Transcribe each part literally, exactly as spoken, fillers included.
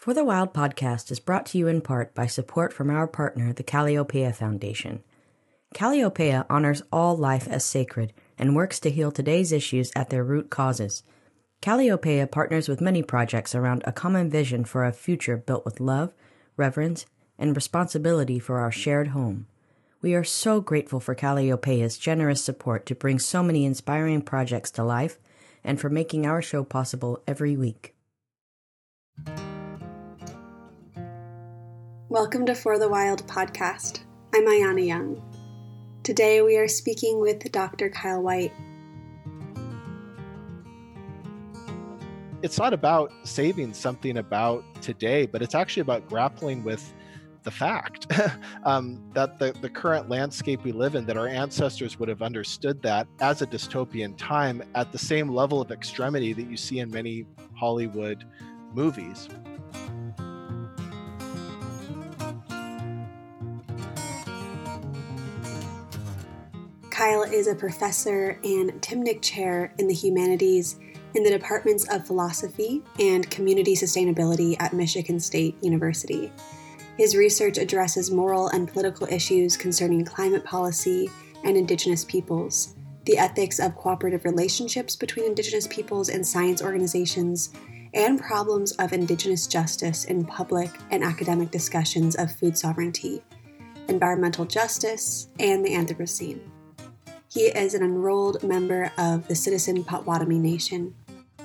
For the Wild podcast is brought to you in part by support from our partner, the Calliopeia Foundation. Calliopeia honors all life as sacred and works to heal today's issues at their root causes. Calliopeia partners with many projects around a common vision for a future built with love, reverence, and responsibility for our shared home. We are so grateful for Calliopeia's generous support to bring so many inspiring projects to life and for making our show possible every week. Welcome to For the Wild podcast. I'm Ayana Young. Today we are speaking with Doctor Kyle White. It's not about saving something about today, but it's actually about grappling with the fact um, that the, the current landscape we live in, that our ancestors would have understood that as a dystopian time at the same level of extremity that you see in many Hollywood movies. Kyle is a professor and Timnick Chair in the Humanities in the Departments of Philosophy and Community Sustainability at Michigan State University. His research addresses moral and political issues concerning climate policy and Indigenous peoples, the ethics of cooperative relationships between Indigenous peoples and science organizations, and problems of Indigenous justice in public and academic discussions of food sovereignty, environmental justice, and the Anthropocene. He is an enrolled member of the Citizen Potawatomi Nation.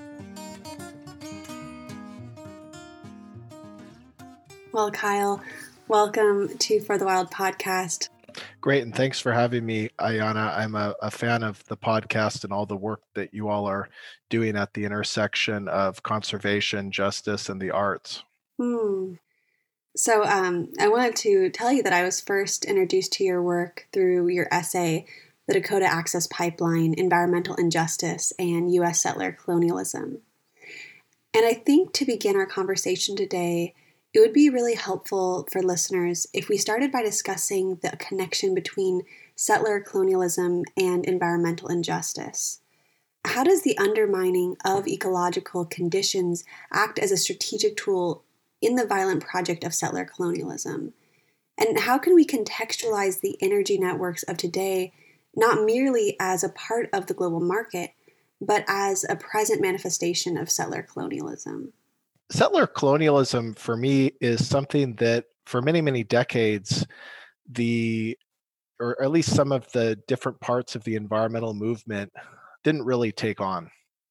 Well, Kyle, welcome to For the Wild podcast. Great, and thanks for having me, Ayana. I'm a, a fan of the podcast and all the work that you all are doing at the intersection of conservation, justice, and the arts. Hmm. So um, I wanted to tell you that I was first introduced to your work through your essay, The Dakota Access Pipeline, Environmental Injustice, and U S Settler Colonialism. And I think to begin our conversation today, it would be really helpful for listeners if we started by discussing the connection between settler colonialism and environmental injustice. How does the undermining of ecological conditions act as a strategic tool in the violent project of settler colonialism? And how can we contextualize the energy networks of today not merely as a part of the global market, but as a present manifestation of settler colonialism? Settler colonialism, for me, is something that for many, many decades, the, or at least some of the different parts of the environmental movement didn't really take on.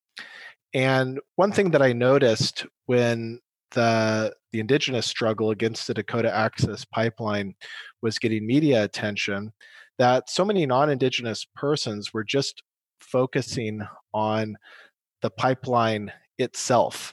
And one thing that I noticed when the, the Indigenous struggle against the Dakota Access Pipeline was getting media attention, that so many non-Indigenous persons were just focusing on the pipeline itself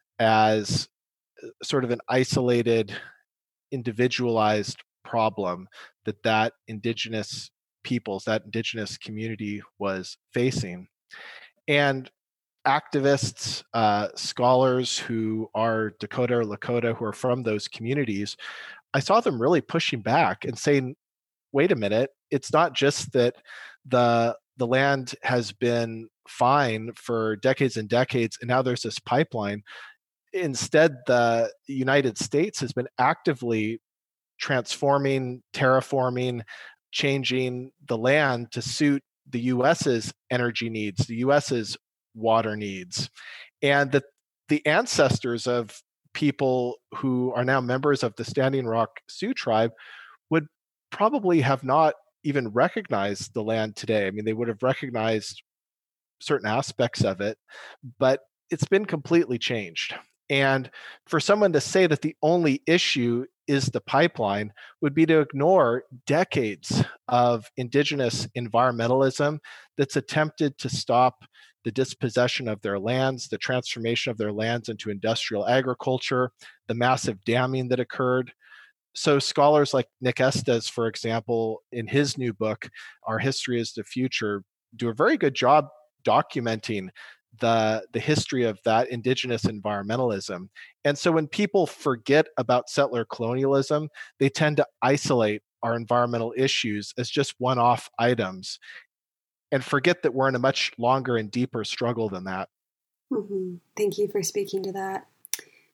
as sort of an isolated, individualized problem that that Indigenous peoples, that Indigenous community was facing. And activists, uh, scholars who are Dakota or Lakota, who are from those communities, I saw them really pushing back and saying, wait a minute, it's not just that the the land has been fine for decades and decades, and now there's this pipeline. Instead, the United States has been actively transforming, terraforming, changing the land to suit the U S's energy needs, the U S's water needs, and that the ancestors of people who are now members of the Standing Rock Sioux tribe would probably have not even recognized the land today. I mean, they would have recognized certain aspects of it, but it's been completely changed. And for someone to say that the only issue is the pipeline would be to ignore decades of Indigenous environmentalism that's attempted to stop the dispossession of their lands, the transformation of their lands into industrial agriculture, the massive damming that occurred. So scholars like Nick Estes, for example, in his new book, Our History is the Future, do a very good job documenting the, the history of that Indigenous environmentalism. And so when people forget about settler colonialism, they tend to isolate our environmental issues as just one-off items and forget that we're in a much longer and deeper struggle than that. Mm-hmm. Thank you for speaking to that.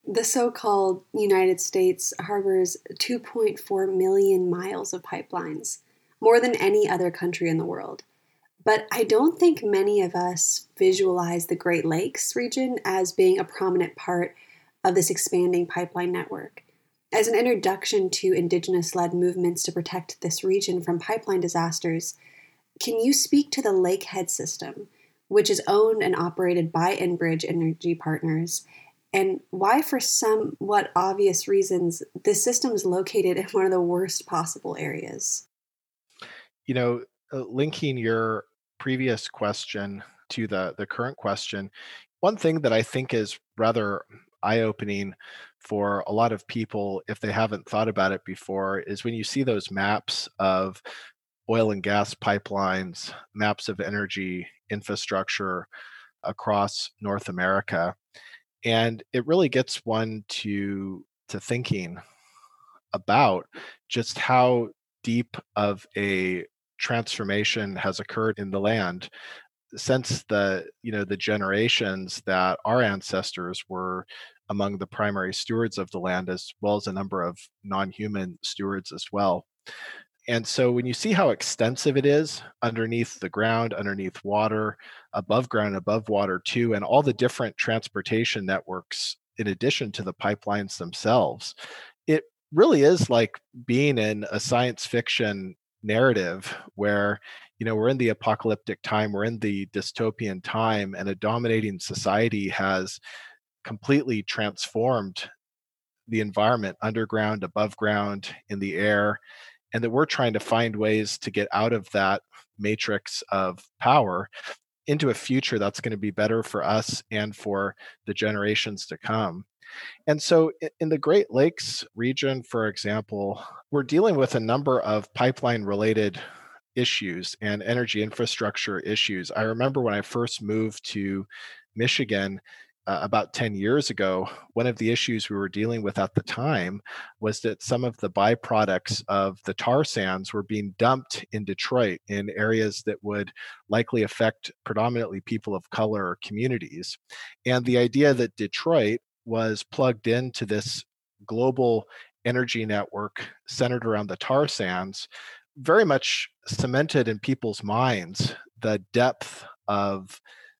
The so-called United States harbors two point four million miles of pipelines, more than any other country in the world. But I don't think many of us visualize the Great Lakes region as being a prominent part of this expanding pipeline network. As an introduction to Indigenous-led movements to protect this region from pipeline disasters, can you speak to the Lakehead system, which is owned and operated by Enbridge Energy Partners, and why, for somewhat obvious reasons, this system is located in one of the worst possible areas? You know, uh, linking your previous question to the, the current question, one thing that I think is rather eye-opening for a lot of people, if they haven't thought about it before, is when you see those maps of oil and gas pipelines, maps of energy infrastructure across North America. And it really gets one to to thinking about just how deep of a transformation has occurred in the land since the you know the generations that our ancestors were among the primary stewards of the land, as well as a number of non-human stewards as well. And so when you see how extensive it is underneath the ground, underneath water, above ground, above water too, and all the different transportation networks in addition to the pipelines themselves, it really is like being in a science fiction narrative where, you know, we're in the apocalyptic time, we're in the dystopian time, and a dominating society has completely transformed the environment underground, above ground, in the air, and that we're trying to find ways to get out of that matrix of power into a future that's going to be better for us and for the generations to come. And so in the Great Lakes region, for example, we're dealing with a number of pipeline related issues and energy infrastructure issues. I remember when I first moved to Michigan, uh, about ten years ago, one of the issues we were dealing with at the time was that some of the byproducts of the tar sands were being dumped in Detroit in areas that would likely affect predominantly people of color communities. And the idea that Detroit was plugged into this global energy network centered around the tar sands very much cemented in people's minds the depth of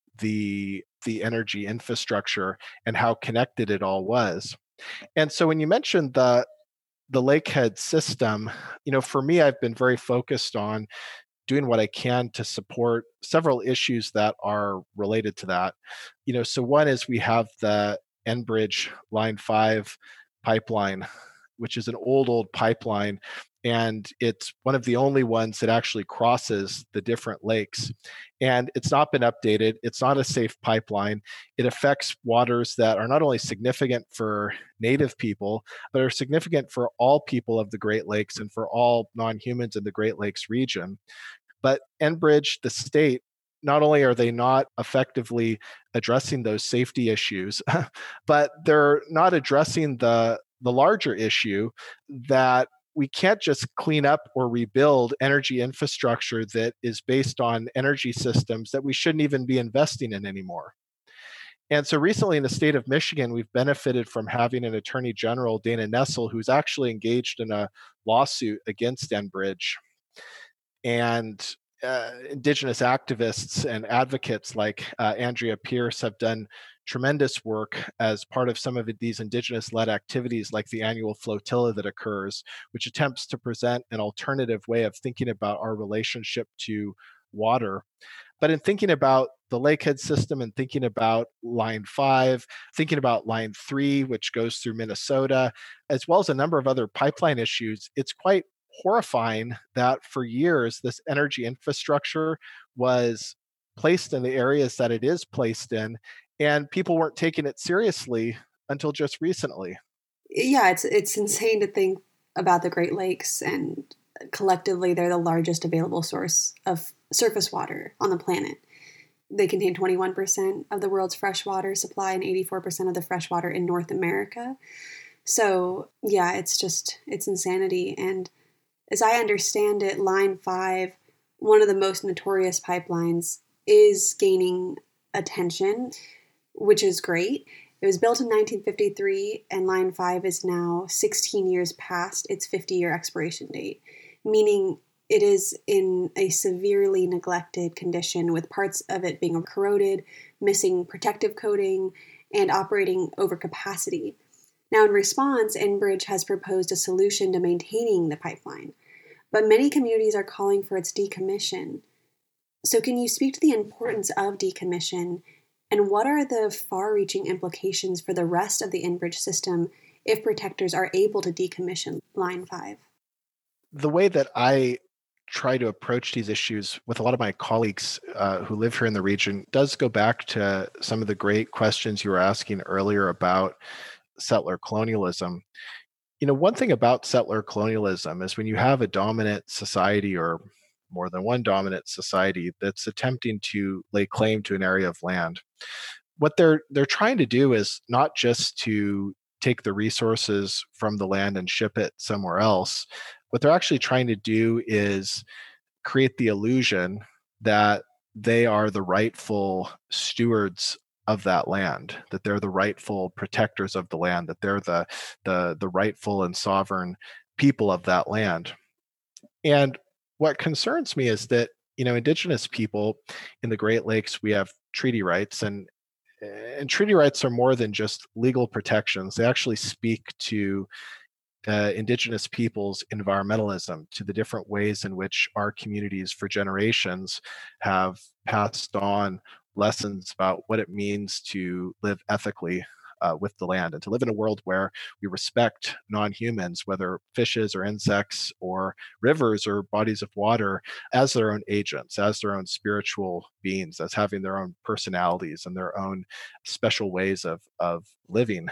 the the energy infrastructure and how connected it all was. And so when you mentioned the the Lakehead system, you know, for me, I've been very focused on doing what I can to support several issues that are related to that. You know, so one is we have the Enbridge Line five pipeline, which is an old, old pipeline, and it's one of the only ones that actually crosses the different lakes. And it's not been updated. It's not a safe pipeline. It affects waters that are not only significant for Native people, but are significant for all people of the Great Lakes and for all non-humans in the Great Lakes region. But Enbridge, the state, not only are they not effectively addressing those safety issues, but they're not addressing the, the larger issue that we can't just clean up or rebuild energy infrastructure that is based on energy systems that we shouldn't even be investing in anymore. And so recently in the state of Michigan, we've benefited from having an Attorney General, Dana Nessel, who's actually engaged in a lawsuit against Enbridge. And uh, Indigenous activists and advocates like uh, Andrea Pierce have done tremendous work as part of some of these Indigenous-led activities like the annual flotilla that occurs, which attempts to present an alternative way of thinking about our relationship to water. But in thinking about the Lakehead system and thinking about Line five, thinking about Line three, which goes through Minnesota, as well as a number of other pipeline issues, it's quite horrifying that for years this energy infrastructure was placed in the areas that it is placed in, and people weren't taking it seriously until just recently. Yeah, it's it's insane to think about the Great Lakes, and collectively they're the largest available source of surface water on the planet. They contain twenty-one percent of the world's freshwater supply and eighty-four percent of the freshwater in North America. So yeah, it's just, it's insanity. And as I understand it, Line five, one of the most notorious pipelines, is gaining attention, which is great. It was built in nineteen fifty-three, and Line five is now sixteen years past its fifty-year expiration date, meaning it is in a severely neglected condition, with parts of it being corroded, missing protective coating, and operating over capacity. Now, in response, Enbridge has proposed a solution to maintaining the pipeline, but many communities are calling for its decommission. So can you speak to the importance of decommission, and what are the far-reaching implications for the rest of the Enbridge system if protectors are able to decommission Line five? The way that I try to approach these issues with a lot of my colleagues uh, who live here in the region does go back to some of the great questions you were asking earlier about settler colonialism. You know, one thing about settler colonialism is when you have a dominant society or more than one dominant society that's attempting to lay claim to an area of land, what they're they're trying to do is not just to take the resources from the land and ship it somewhere else. What they're actually trying to do is create the illusion that they are the rightful stewards of that land, that they're the rightful protectors of the land, that they're the the the rightful and sovereign people of that land. And what concerns me is that, you know, Indigenous people in the Great Lakes, we have treaty rights, and and treaty rights are more than just legal protections. They actually speak to uh, Indigenous people's environmentalism, to the different ways in which our communities for generations have passed on lessons about what it means to live ethically uh, with the land, and to live in a world where we respect non-humans, whether fishes or insects or rivers or bodies of water, as their own agents, as their own spiritual beings, as having their own personalities and their own special ways of, of living.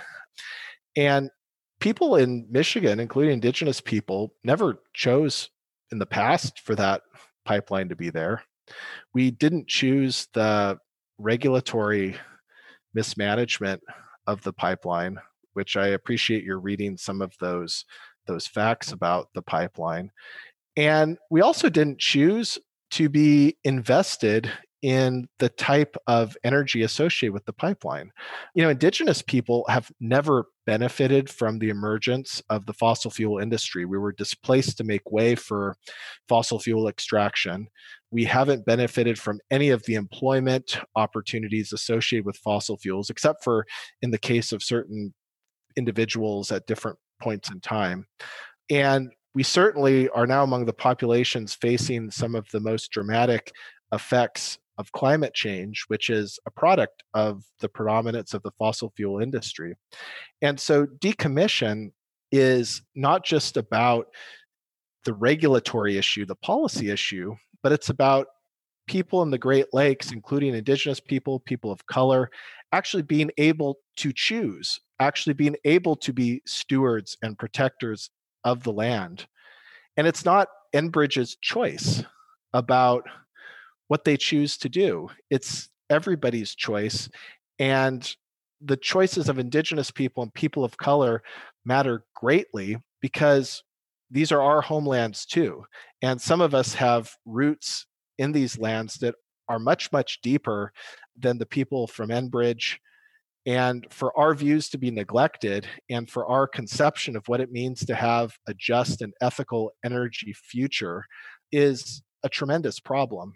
And people in Michigan, including Indigenous people, never chose in the past for that pipeline to be there. We didn't choose the regulatory mismanagement of the pipeline, which I appreciate you're reading some of those, those facts about the pipeline. And we also didn't choose to be invested in the type of energy associated with the pipeline. You know, Indigenous people have never benefited from the emergence of the fossil fuel industry. We were displaced to make way for fossil fuel extraction. We haven't benefited from any of the employment opportunities associated with fossil fuels, except for in the case of certain individuals at different points in time. And we certainly are now among the populations facing some of the most dramatic effects of climate change, which is a product of the predominance of the fossil fuel industry. And so decommission is not just about the regulatory issue, the policy issue, but it's about people in the Great Lakes, including Indigenous people, people of color, actually being able to choose, actually being able to be stewards and protectors of the land. And it's not Enbridge's choice about what they choose to do. It's everybody's choice. And the choices of Indigenous people and people of color matter greatly because these are our homelands too. And some of us have roots in these lands that are much, much deeper than the people from Enbridge. And for our views to be neglected, and for our conception of what it means to have a just and ethical energy future, is a tremendous problem.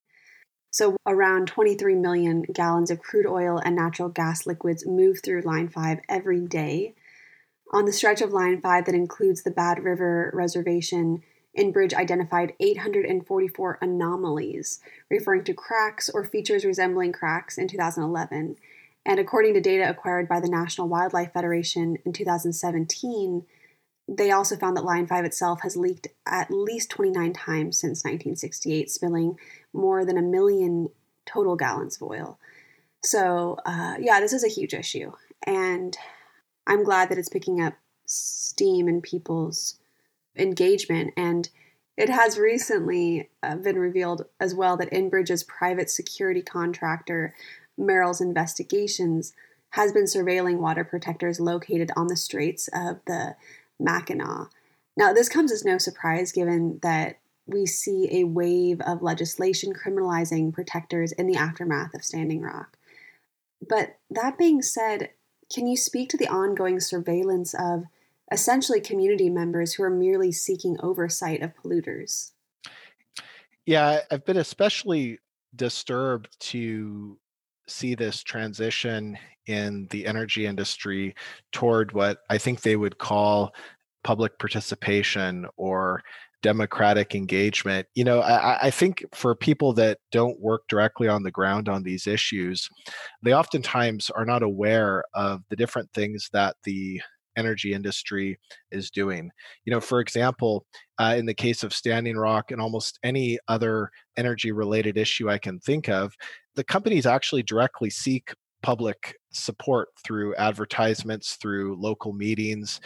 So around twenty-three million gallons of crude oil and natural gas liquids move through Line five every day. On the stretch of Line five that includes the Bad River Reservation, Enbridge identified eight hundred forty-four anomalies, referring to cracks or features resembling cracks in two thousand eleven. And according to data acquired by the National Wildlife Federation in two thousand seventeen, they also found that Line five itself has leaked at least twenty-nine times since nineteen sixty-eight, spilling more than a million total gallons of oil. So, uh, yeah, this is a huge issue. And I'm glad that it's picking up steam in people's engagement. And it has recently uh, been revealed as well that Enbridge's private security contractor, Merrill's Investigations, has been surveilling water protectors located on the straits of the Mackinac. Now, this comes as no surprise given that we see a wave of legislation criminalizing protectors in the aftermath of Standing Rock. But that being said, Can you speak to the ongoing surveillance of essentially community members who are merely seeking oversight of polluters? Yeah, I've been especially disturbed to see this transition in the energy industry toward what I think they would call public participation or democratic engagement. You know, I, I think for people that don't work directly on the ground on these issues, they oftentimes are not aware of the different things that the energy industry is doing. You know, for example, uh, in the case of Standing Rock and almost any other energy related issue I can think of, the companies actually directly seek public support through advertisements, through local meetings,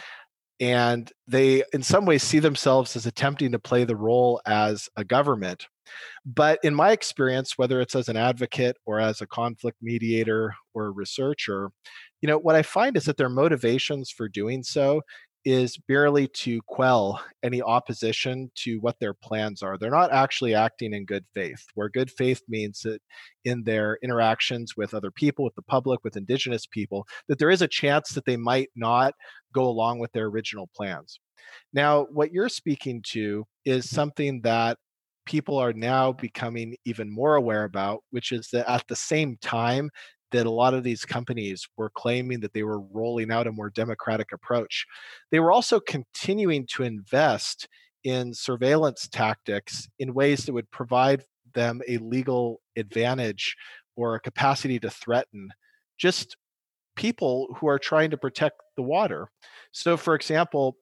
and they in some ways see themselves as attempting to play the role as a government. But in my experience, whether it's as an advocate or as a conflict mediator or a researcher, you know, what I find is that their motivations for doing so is merely to quell any opposition to what their plans are. They're not actually acting in good faith, where good faith means that in their interactions with other people, with the public, with indigenous people, that there is a chance that they might not go along with their original plans. Now, what you're speaking to is something that people are now becoming even more aware about, which is that at the same time that a lot of these companies were claiming that they were rolling out a more democratic approach, they were also continuing to invest in surveillance tactics in ways that would provide them a legal advantage or a capacity to threaten just people who are trying to protect the water. So, for example,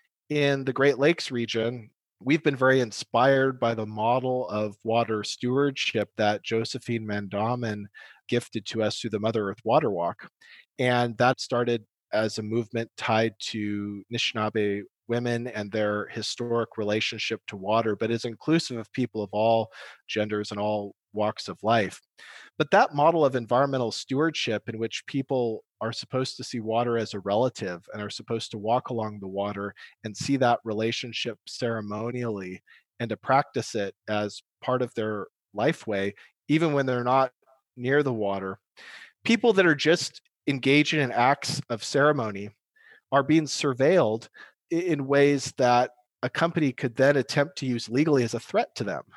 in the Great Lakes region, we've been very inspired by the model of water stewardship that Josephine Mandamin gifted to us through the Mother Earth Water Walk. And that started as a movement tied to Anishinaabe women and their historic relationship to water, but is inclusive of people of all genders and all walks of life. But that model of environmental stewardship, in which people are supposed to see water as a relative and are supposed to walk along the water and see that relationship ceremonially and to practice it as part of their life way, even when they're not near the water, people that are just engaging in acts of ceremony are being surveilled in ways that a company could then attempt to use legally as a threat to them.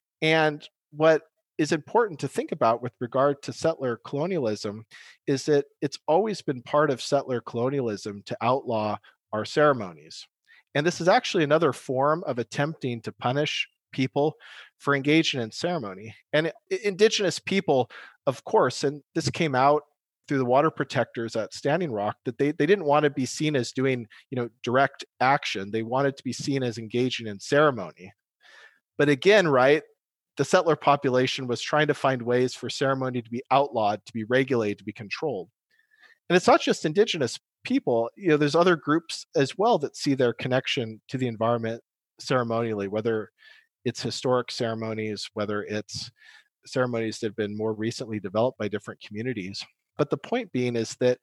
And what is important to think about with regard to settler colonialism is that it's always been part of settler colonialism to outlaw our ceremonies. And this is actually another form of attempting to punish people for engaging in ceremony. And indigenous people, of course, and this came out through the water protectors at Standing Rock, that they, they didn't want to be seen as doing, you know, direct action. They wanted to be seen as engaging in ceremony. But again, right, the settler population was trying to find ways for ceremony to be outlawed, to be regulated, to be controlled. And it's not just indigenous people, you know, there's other groups as well that see their connection to the environment ceremonially, whether it's historic ceremonies, whether it's ceremonies that have been more recently developed by different communities. But the point being is that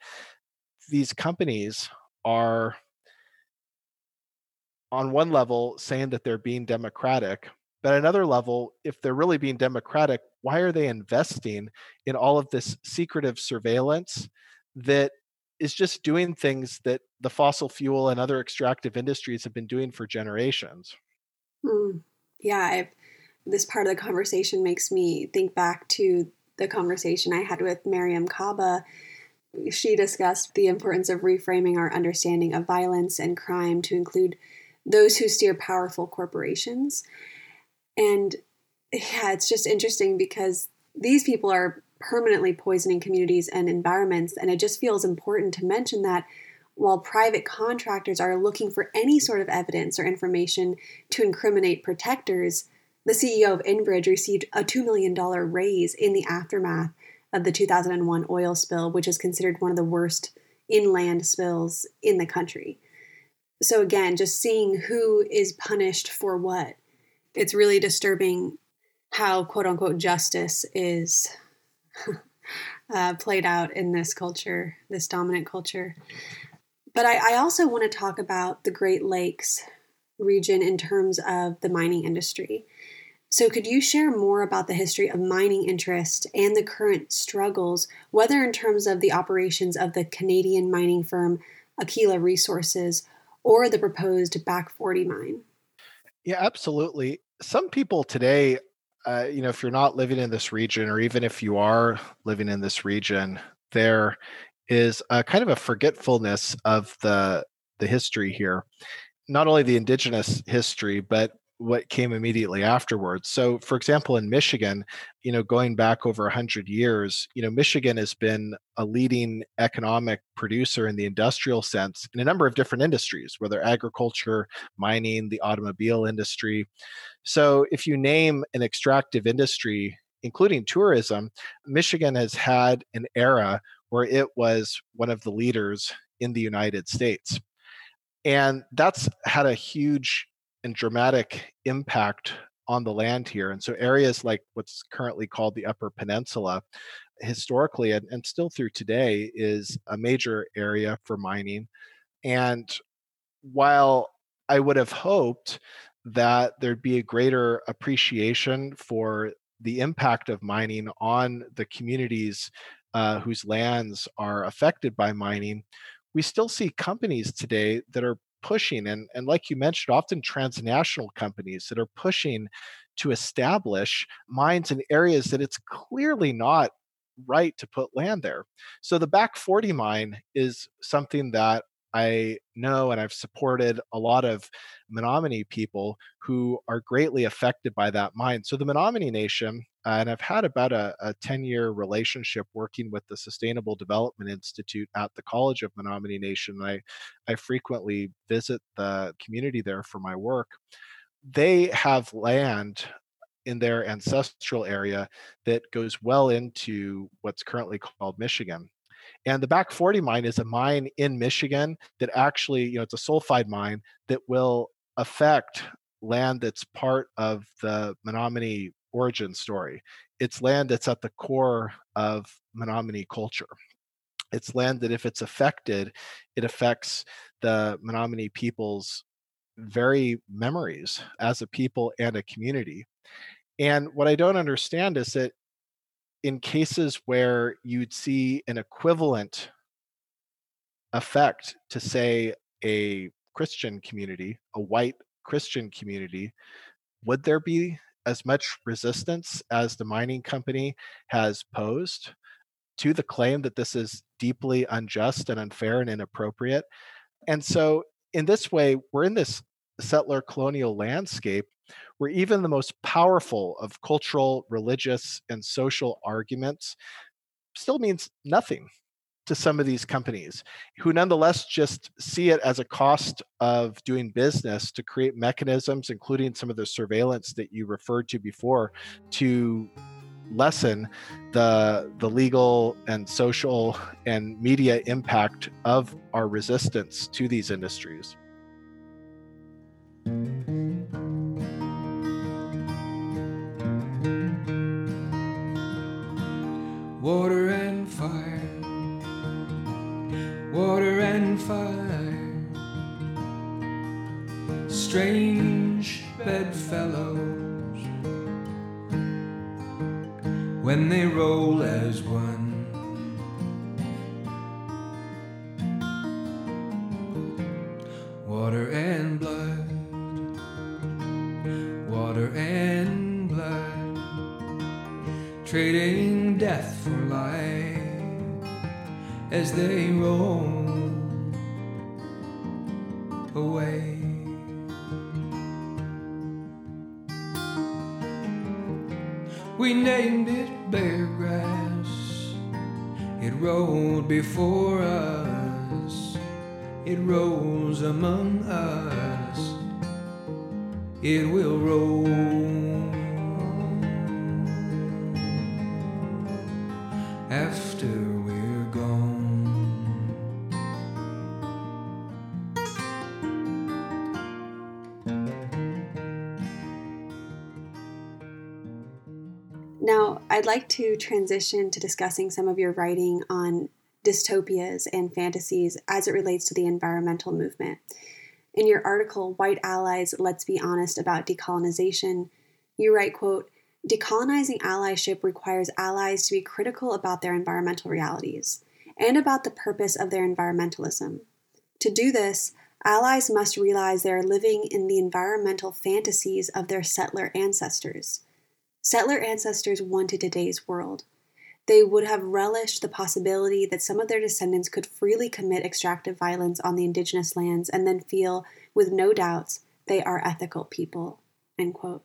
these companies are, on one level, saying that they're being democratic, but at another level, if they're really being democratic, why are they investing in all of this secretive surveillance that is just doing things that the fossil fuel and other extractive industries have been doing for generations? Mm. Yeah, I've, this part of the conversation makes me think back to the conversation I had with Miriam Kaba. She discussed the importance of reframing our understanding of violence and crime to include those who steer powerful corporations. And yeah, it's just interesting because these people are permanently poisoning communities and environments. And it just feels important to mention that while private contractors are looking for any sort of evidence or information to incriminate protectors, the C E O of Enbridge received a two million dollars raise in the aftermath of the two thousand one oil spill, which is considered one of the worst inland spills in the country. So again, just seeing who is punished for what. It's really disturbing how quote unquote justice is uh, played out in this culture, this dominant culture. But I, I also want to talk about the Great Lakes region in terms of the mining industry. So could you share more about the history of mining interest and the current struggles, whether in terms of the operations of the Canadian mining firm Aquila Resources or the proposed Back forty mine? Yeah, absolutely. Some people today, uh, you know, if you're not living in this region, or even if you are living in this region, there is a kind of a forgetfulness of the the history here, not only the indigenous history, but what came immediately afterwards. So, for example, in Michigan, you know, going back over one hundred years, you know, Michigan has been a leading economic producer in the industrial sense in a number of different industries, whether agriculture, mining, the automobile industry. So, if you name an extractive industry, including tourism, Michigan has had an era where it was one of the leaders in the United States. And that's had a huge and dramatic impact on the land here. And so areas like what's currently called the Upper Peninsula, historically and, and still through today, is a major area for mining. And while I would have hoped that there'd be a greater appreciation for the impact of mining on the communities uh, whose lands are affected by mining, we still see companies today that are pushing, and, and like you mentioned, often transnational companies that are pushing to establish mines in areas that it's clearly not right to put land there. So the Back forty mine is something that I know, and I've supported a lot of Menominee people who are greatly affected by that mine. So the Menominee Nation, uh, and I've had about a, a ten-year relationship working with the Sustainable Development Institute at the College of Menominee Nation. I, I frequently visit the community there for my work. They have land in their ancestral area that goes well into what's currently called Michigan. And the Back forty mine is a mine in Michigan that actually, you know, it's a sulfide mine that will affect land that's part of the Menominee origin story. It's land that's at the core of Menominee culture. It's land that, if it's affected, it affects the Menominee people's very memories as a people and a community. And what I don't understand is that in cases where you'd see an equivalent effect to, say, a Christian community, a white Christian community, would there be as much resistance as the mining company has posed to the claim that this is deeply unjust and unfair and inappropriate? And so, in this way, we're in this settler colonial landscape where even the most powerful of cultural, religious, and social arguments still means nothing to some of these companies, who nonetheless just see it as a cost of doing business to create mechanisms, including some of the surveillance that you referred to before, to lessen the the legal and social and media impact of our resistance to these industries. Water and fire, water and fire, strange bedfellows, when they roll as one. Water and blood, water and blood, trading death for life as they roll away. We named it Bear Grass. It rolled before us. It rolls among us. It will roll after we're gone. Now, I'd like to transition to discussing some of your writing on dystopias and fantasies as it relates to the environmental movement. In your article, White Allies, Let's Be Honest About Decolonization, You write, quote, "Decolonizing allyship requires allies to be critical about their environmental realities and about the purpose of their environmentalism. To do this, allies must realize they are living in the environmental fantasies of their settler ancestors. Settler ancestors wanted today's world. They would have relished the possibility that some of their descendants could freely commit extractive violence on the indigenous lands and then feel, with no doubts, they are ethical people." End quote.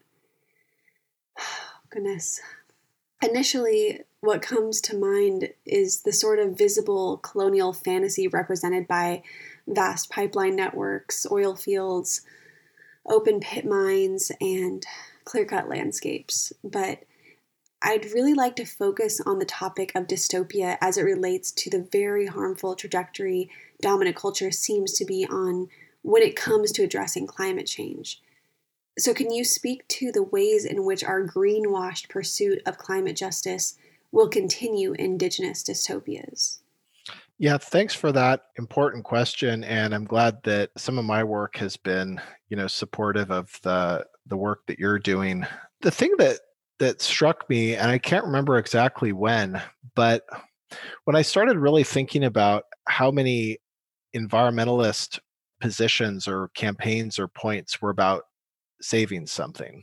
Goodness. Initially, what comes to mind is the sort of visible colonial fantasy represented by vast pipeline networks, oil fields, open pit mines, and clear-cut landscapes. But I'd really like to focus on the topic of dystopia as it relates to the very harmful trajectory dominant culture seems to be on when it comes to addressing climate change. So can you speak to the ways in which our greenwashed pursuit of climate justice will continue indigenous dystopias? Yeah, thanks for that important question. And I'm glad that some of my work has been, you know, supportive of the the work that you're doing. The thing that that struck me, and I can't remember exactly when, but when I started really thinking about how many environmentalist positions or campaigns or points were about saving something.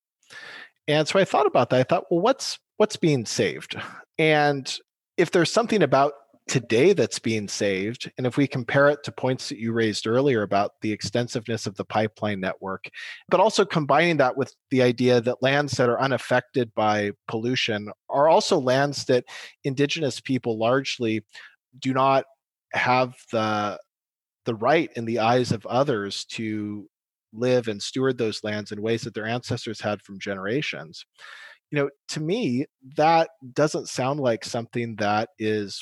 And so I thought about that. I thought, well, what's what's being saved? And if there's something about today that's being saved, and if we compare it to points that you raised earlier about the extensiveness of the pipeline network, but also combining that with the idea that lands that are unaffected by pollution are also lands that indigenous people largely do not have the the right in the eyes of others to live and steward those lands in ways that their ancestors had from generations. You know, to me, that doesn't sound like something that is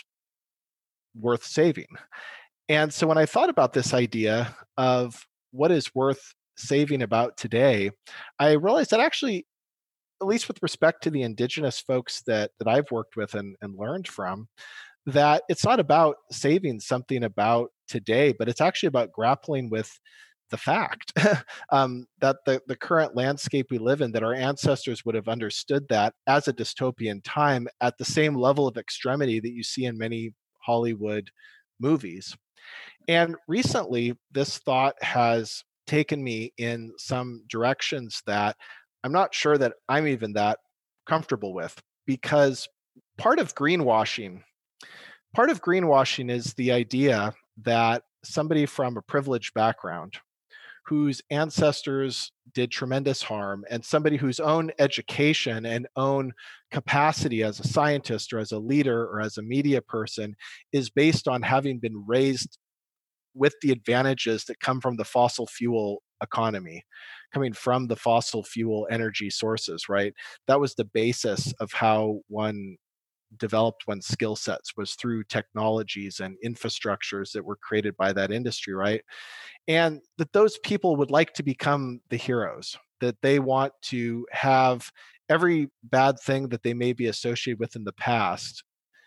worth saving. And so when I thought about this idea of what is worth saving about today, I realized that actually, at least with respect to the indigenous folks that that I've worked with and, and learned from, that it's not about saving something about today, but it's actually about grappling with the fact um, that the, the current landscape we live in, that our ancestors would have understood that as a dystopian time at the same level of extremity that you see in many Hollywood movies. And recently, this thought has taken me in some directions that I'm not sure that I'm even that comfortable with, because part of greenwashing, part of greenwashing is the idea that somebody from a privileged background whose ancestors did tremendous harm, and somebody whose own education and own capacity as a scientist or as a leader or as a media person is based on having been raised with the advantages that come from the fossil fuel economy, coming from the fossil fuel energy sources, right? That was the basis of how one developed one's skill sets, was through technologies and infrastructures that were created by that industry, right? And that those people would like to become the heroes, that they want to have every bad thing that they may be associated with in the past.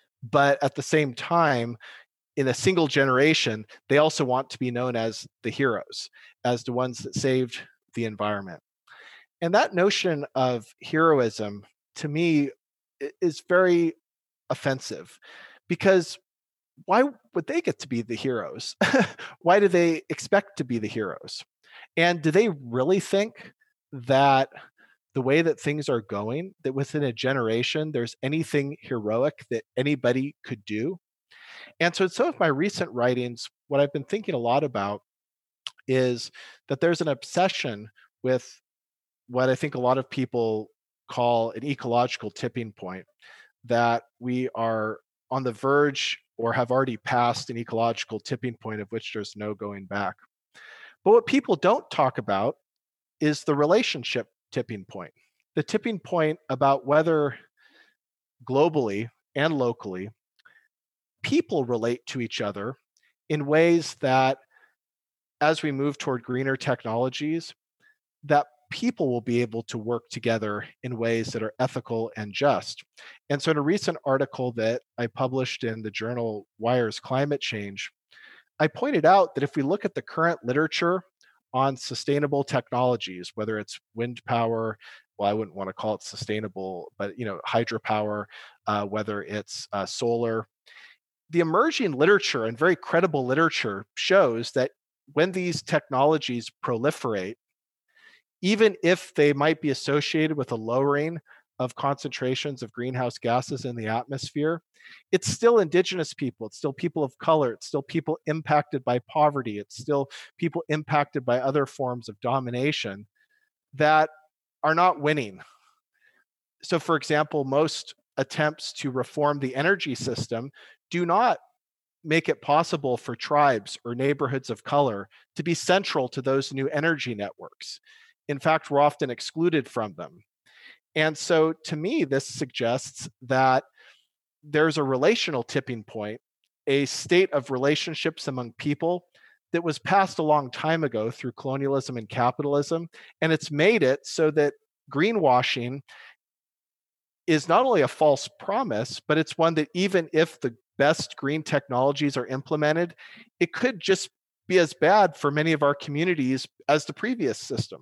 But at the same time, in a single generation, they also want to be known as the heroes, as the ones that saved the environment. And that notion of heroism, to me, is very offensive, because why would they get to be the heroes? Why do they expect to be the heroes? And do they really think that the way that things are going, that within a generation, there's anything heroic that anybody could do? And so in some of my recent writings, what I've been thinking a lot about is that there's an obsession with what I think a lot of people call an ecological tipping point, that we are on the verge or have already passed an ecological tipping point of which there's no going back. But what people don't talk about is the relationship tipping point, the tipping point about whether globally and locally, people relate to each other in ways that, as we move toward greener technologies, that people will be able to work together in ways that are ethical and just. And so in a recent article that I published in the journal Wire's Climate Change, I pointed out that if we look at the current literature on sustainable technologies, whether it's wind power, well, I wouldn't want to call it sustainable, but you know, hydropower, uh, whether it's uh, solar. The emerging literature and very credible literature shows that when these technologies proliferate, even if they might be associated with a lowering of concentrations of greenhouse gases in the atmosphere, it's still indigenous people, it's still people of color, it's still people impacted by poverty, it's still people impacted by other forms of domination that are not winning. So, for example, most attempts to reform the energy system do not make it possible for tribes or neighborhoods of color to be central to those new energy networks. In fact, we're often excluded from them. And so to me, this suggests that there's a relational tipping point, a state of relationships among people that was passed a long time ago through colonialism and capitalism. And it's made it so that greenwashing is not only a false promise, but it's one that even if the best green technologies are implemented, it could just be as bad for many of our communities as the previous system.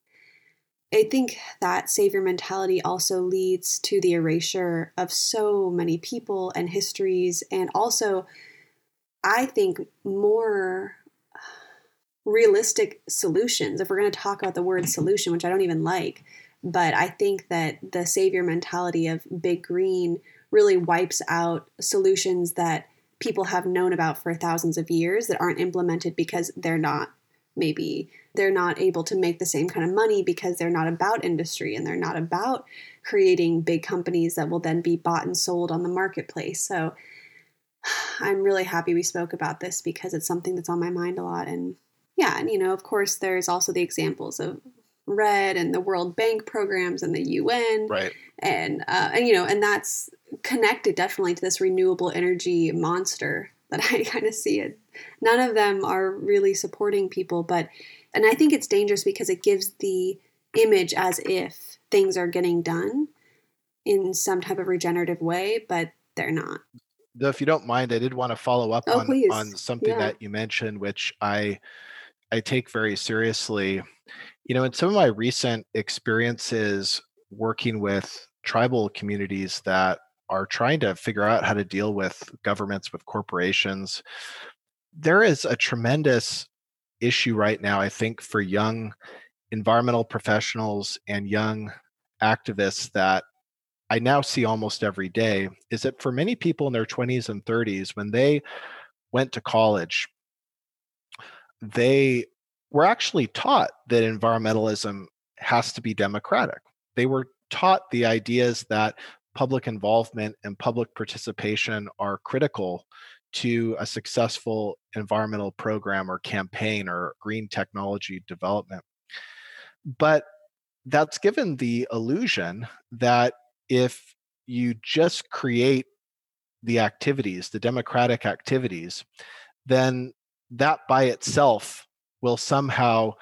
I think that savior mentality also leads to the erasure of so many people and histories, and also, I think, more realistic solutions. If we're going to talk about the word solution, which I don't even like, but I think that the savior mentality of Big Green really wipes out solutions that people have known about for thousands of years that aren't implemented because they're not maybe they're not able to make the same kind of money because they're not about industry and they're not about creating big companies that will then be bought and sold on the marketplace. So I'm really happy we spoke about this because it's something that's on my mind a lot. And yeah, and you know, of course, there's also the examples of REDD and the World Bank programs and the U N. Right. And, uh, and you know, and that's connected definitely to this renewable energy monster that I kind of see it. None of them are really supporting people, but, and I think it's dangerous because it gives the image as if things are getting done in some type of regenerative way, but they're not. Though, if you don't mind, I did want to follow up oh, on, please. on something yeah. that you mentioned, which I I take very seriously. You know, in some of my recent experiences working with tribal communities that are trying to figure out how to deal with governments, with corporations, there is a tremendous issue right now, I think, for young environmental professionals and young activists that I now see almost every day, is that for many people in their twenties and thirties, when they went to college, they were actually taught that environmentalism has to be democratic. They were taught the ideas that public involvement and public participation are critical to a successful environmental program or campaign or green technology development. But that's given the illusion that if you just create the activities, the democratic activities, then that by itself will somehow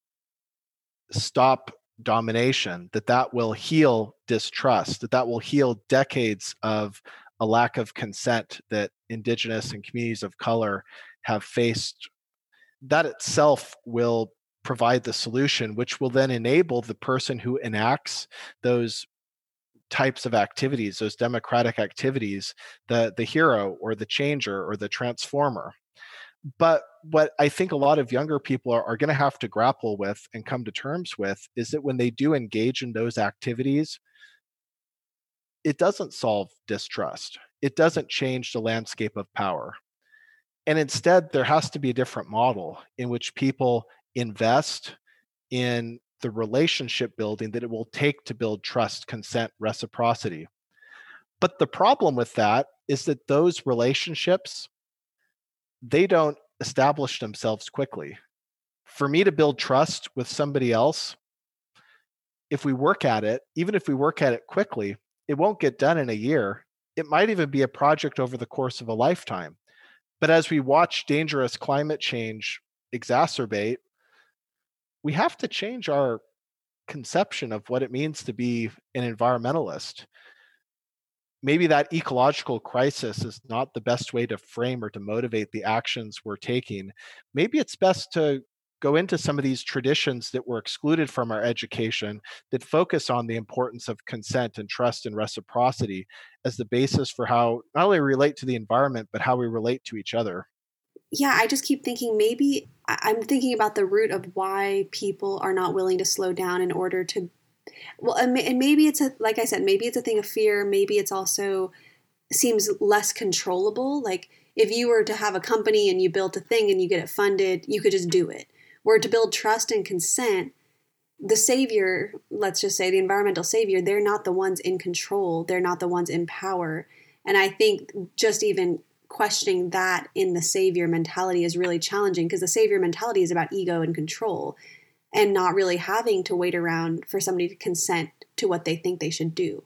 stop domination, that that will heal distrust, that that will heal decades of a lack of consent that Indigenous and communities of color have faced. That itself will provide the solution, which will then enable the person who enacts those types of activities, those democratic activities, the, the hero or the changer or the transformer. But what I think a lot of younger people are, are going to have to grapple with and come to terms with is that when they do engage in those activities, it doesn't solve distrust. It doesn't change the landscape of power. And instead, there has to be a different model in which people invest in the relationship building that it will take to build trust, consent, reciprocity. But the problem with that is that those relationships, they don't establish themselves quickly. For me to build trust with somebody else, if we work at it, even if we work at it quickly, it won't get done in a year. It might even be a project over the course of a lifetime. But as we watch dangerous climate change exacerbate, we have to change our conception of what it means to be an environmentalist. Maybe that ecological crisis is not the best way to frame or to motivate the actions we're taking. Maybe it's best to go into some of these traditions that were excluded from our education that focus on the importance of consent and trust and reciprocity as the basis for how not only we relate to the environment, but how we relate to each other. Yeah, I just keep thinking maybe I'm thinking about the root of why people are not willing to slow down in order to, well, and maybe it's a, like I said, maybe it's a thing of fear. Maybe it's also seems less controllable. Like if you were to have a company and you built a thing and you get it funded, you could just do it. Where to build trust and consent, the savior, let's just say the environmental savior, they're not the ones in control. They're not the ones in power. And I think just even questioning that in the savior mentality is really challenging, because the savior mentality is about ego and control and not really having to wait around for somebody to consent to what they think they should do.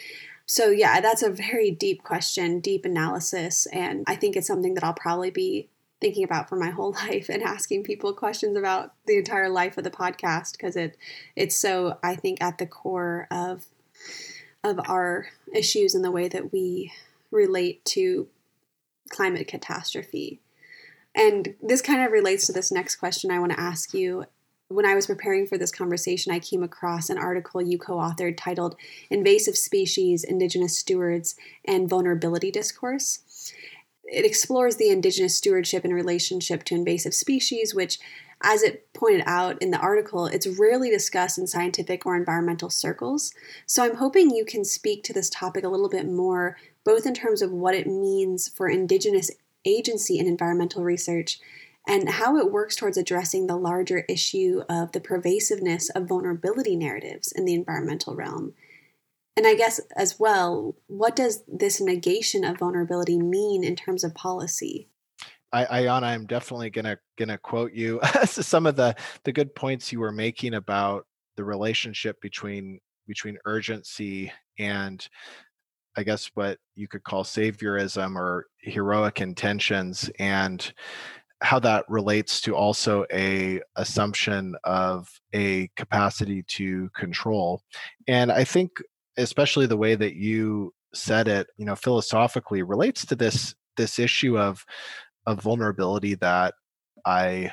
So yeah, that's a very deep question, deep analysis. And I think it's something that I'll probably be thinking about for my whole life and asking people questions about the entire life of the podcast, because it it's so, I think, at the core of of our issues and the way that we relate to climate catastrophe. And this kind of relates to this next question I want to ask you. When I was preparing for this conversation, I came across an article you co-authored titled Invasive Species, Indigenous Stewards, and Vulnerability Discourse. It explores the indigenous stewardship in relationship to invasive species, which, as it pointed out in the article, it's rarely discussed in scientific or environmental circles. So I'm hoping you can speak to this topic a little bit more, both in terms of what it means for indigenous agency in environmental research and how it works towards addressing the larger issue of the pervasiveness of vulnerability narratives in the environmental realm. And I guess as well, what does this negation of vulnerability mean in terms of policy? I, Ayana, I'm definitely gonna gonna quote you some of the the good points you were making about the relationship between between urgency and, I guess, what you could call saviorism or heroic intentions, and how that relates to also a assumption of a capacity to control. And I think especially the way that you said it, you know, philosophically relates to this this issue of of vulnerability that I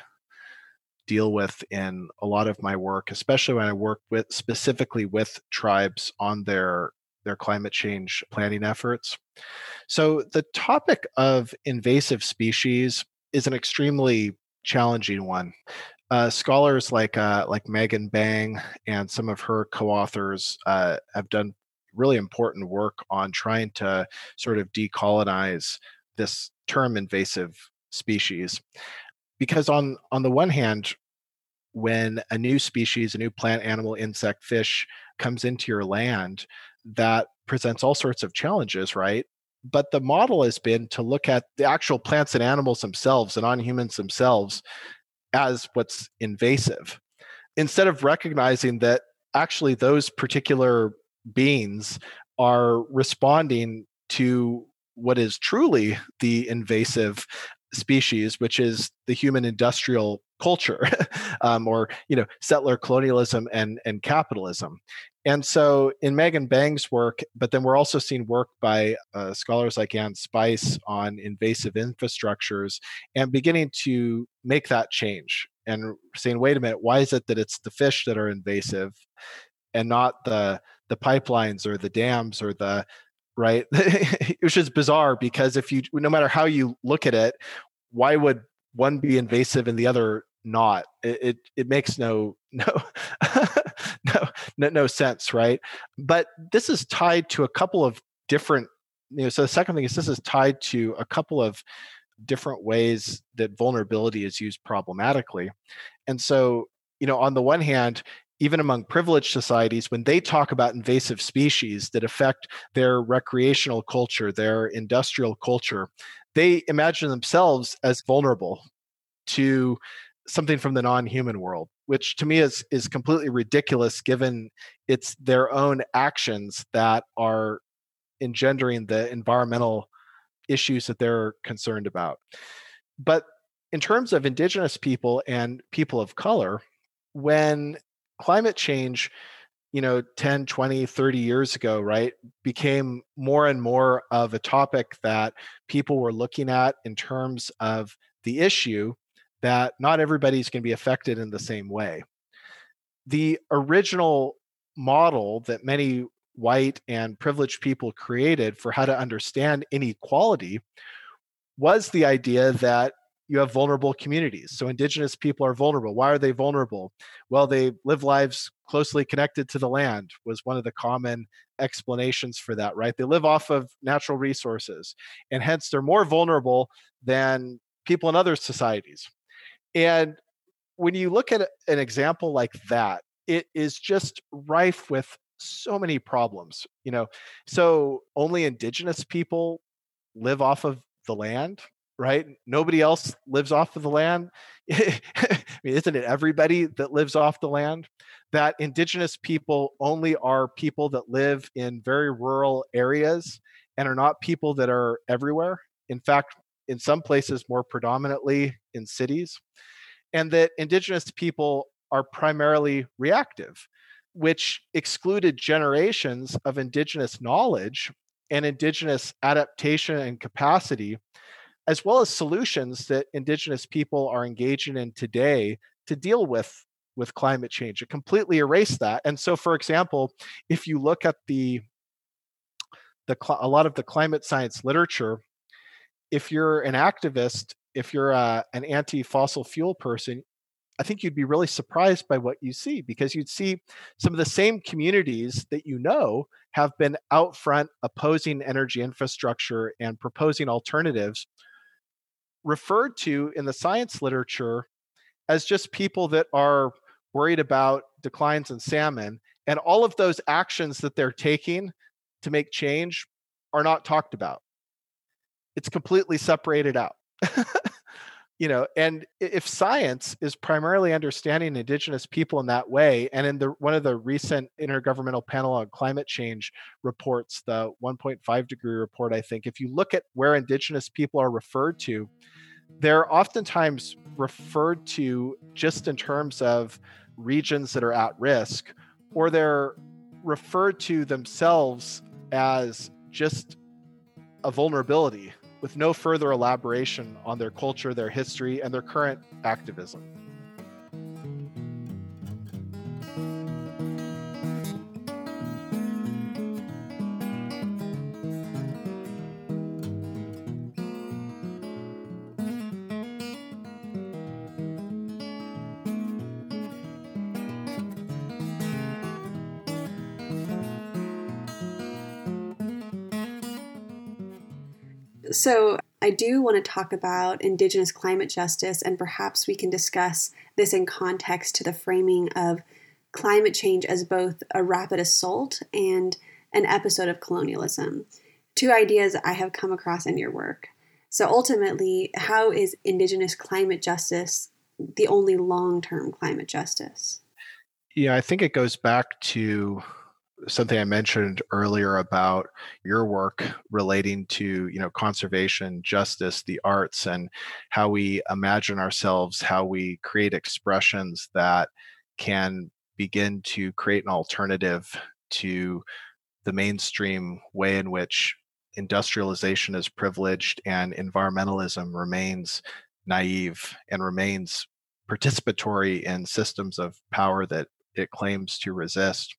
deal with in a lot of my work, especially when I work with specifically with tribes on their their climate change planning efforts. So the topic of invasive species is an extremely challenging one. Uh, scholars like uh, like Megan Bang and some of her co-authors uh, have done really important work on trying to sort of decolonize this term invasive species. Because on on the one hand, when a new species, a new plant, animal, insect, fish comes into your land, that presents all sorts of challenges, right? But the model has been to look at the actual plants and animals themselves and non-humans themselves as what's invasive, instead of recognizing that actually those particular beings are responding to what is truly the invasive species, which is the human industrial culture, um, or you know, settler colonialism and and capitalism. And so in Megan Bang's work, but then we're also seeing work by uh, scholars like Anne Spice on invasive infrastructures and beginning to make that change and saying, wait a minute, why is it that it's the fish that are invasive and not the the pipelines or the dams or the, right? Which is bizarre, because if you, no matter how you look at it, why would one be invasive and the other not? It it, it makes no no, no no no sense, right? But this is tied to a couple of different, you know. So the second thing is this is tied to a couple of different ways that vulnerability is used problematically. And so, you know, on the one hand, even among privileged societies, when they talk about invasive species that affect their recreational culture, their industrial culture, they imagine themselves as vulnerable to something from the non-human world, which to me is is completely ridiculous, given it's their own actions that are engendering the environmental issues that they're concerned about. But in terms of indigenous people and people of color, when climate change, you know, ten, twenty, thirty years ago, right, became more and more of a topic that people were looking at in terms of the issue, that not everybody's going to be affected in the same way. The original model that many white and privileged people created for how to understand inequality was the idea that you have vulnerable communities. So indigenous people are vulnerable. Why are they vulnerable? Well, they live lives closely connected to the land, was one of the common explanations for that, right? They live off of natural resources, and hence they're more vulnerable than people in other societies. And when you look at an example like that, it is just rife with so many problems. You know, so only indigenous people live off of the land, right? Nobody else lives off of the land. I mean, isn't it everybody that lives off the land? That indigenous people only are people that live in very rural areas and are not people that are everywhere. In fact, in some places, more predominantly in cities. And that indigenous people are primarily reactive, which excluded generations of indigenous knowledge and indigenous adaptation and capacity, as well as solutions that indigenous people are engaging in today to deal with, with climate change. It completely erased that. And so, for example, if you look at the, the a lot of the climate science literature, if you're an activist, if you're a, an anti-fossil fuel person, I think you'd be really surprised by what you see, because you'd see some of the same communities that you know have been out front opposing energy infrastructure and proposing alternatives, referred to in the science literature as just people that are worried about declines in salmon. And all of those actions that they're taking to make change are not talked about. It's completely separated out. You know, and if science is primarily understanding indigenous people in that way, and in the one of the recent Intergovernmental Panel on Climate Change reports, the one point five degree report, I think, if you look at where indigenous people are referred to, they're oftentimes referred to just in terms of regions that are at risk, or they're referred to themselves as just a vulnerability, with no further elaboration on their culture, their history, and their current activism. So I do want to talk about Indigenous climate justice, and perhaps we can discuss this in context to the framing of climate change as both a rapid assault and an episode of colonialism. Two ideas I have come across in your work. So ultimately, how is Indigenous climate justice the only long-term climate justice? Yeah, I think it goes back to something I mentioned earlier about your work relating to, you know, conservation, justice, the arts, and how we imagine ourselves, how we create expressions that can begin to create an alternative to the mainstream way in which industrialization is privileged and environmentalism remains naive and remains participatory in systems of power that it claims to resist.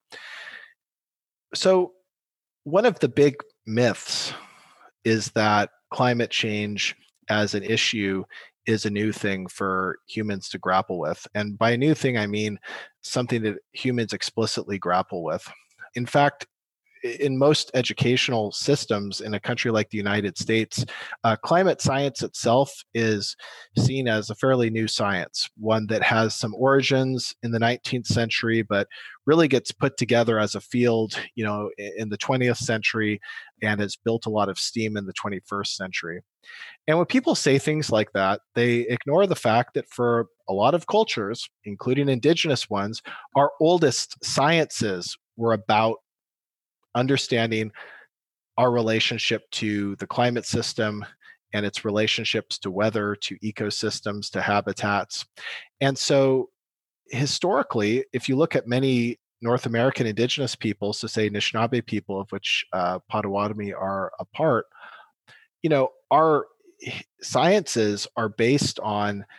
So, one of the big myths is that climate change as an issue is a new thing for humans to grapple with. And by a new thing, I mean something that humans explicitly grapple with. In fact, in most educational systems in a country like the United States, uh, climate science itself is seen as a fairly new science, one that has some origins in the nineteenth century, but really gets put together as a field, you know, in the twentieth century, and has built a lot of steam in the twenty-first century. And when people say things like that, they ignore the fact that for a lot of cultures, including indigenous ones, our oldest sciences were about understanding our relationship to the climate system and its relationships to weather, to ecosystems, to habitats. And so historically, if you look at many North American indigenous peoples, so say Anishinaabe people, of which uh, Potawatomi are a part, you know, our sciences are based on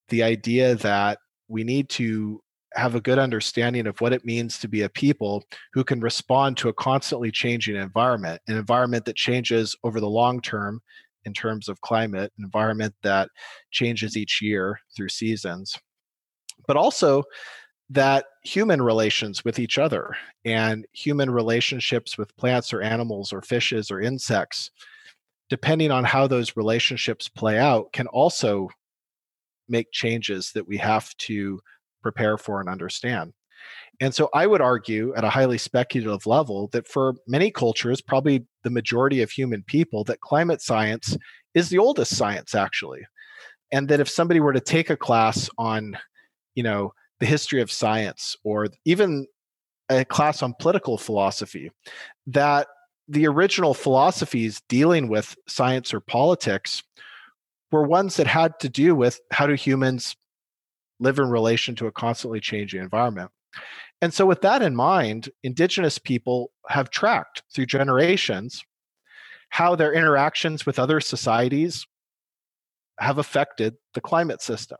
the idea that we need to have a good understanding of what it means to be a people who can respond to a constantly changing environment, an environment that changes over the long term in terms of climate, an environment that changes each year through seasons, but also that human relations with each other and human relationships with plants or animals or fishes or insects, depending on how those relationships play out, can also make changes that we have to prepare for and understand. And so I would argue at a highly speculative level that for many cultures, probably the majority of human people, that climate science is the oldest science, actually. And that if somebody were to take a class on, you know, the history of science, or even a class on political philosophy, that the original philosophies dealing with science or politics were ones that had to do with how do humans live in relation to a constantly changing environment. And so with that in mind, indigenous people have tracked through generations how their interactions with other societies have affected the climate system.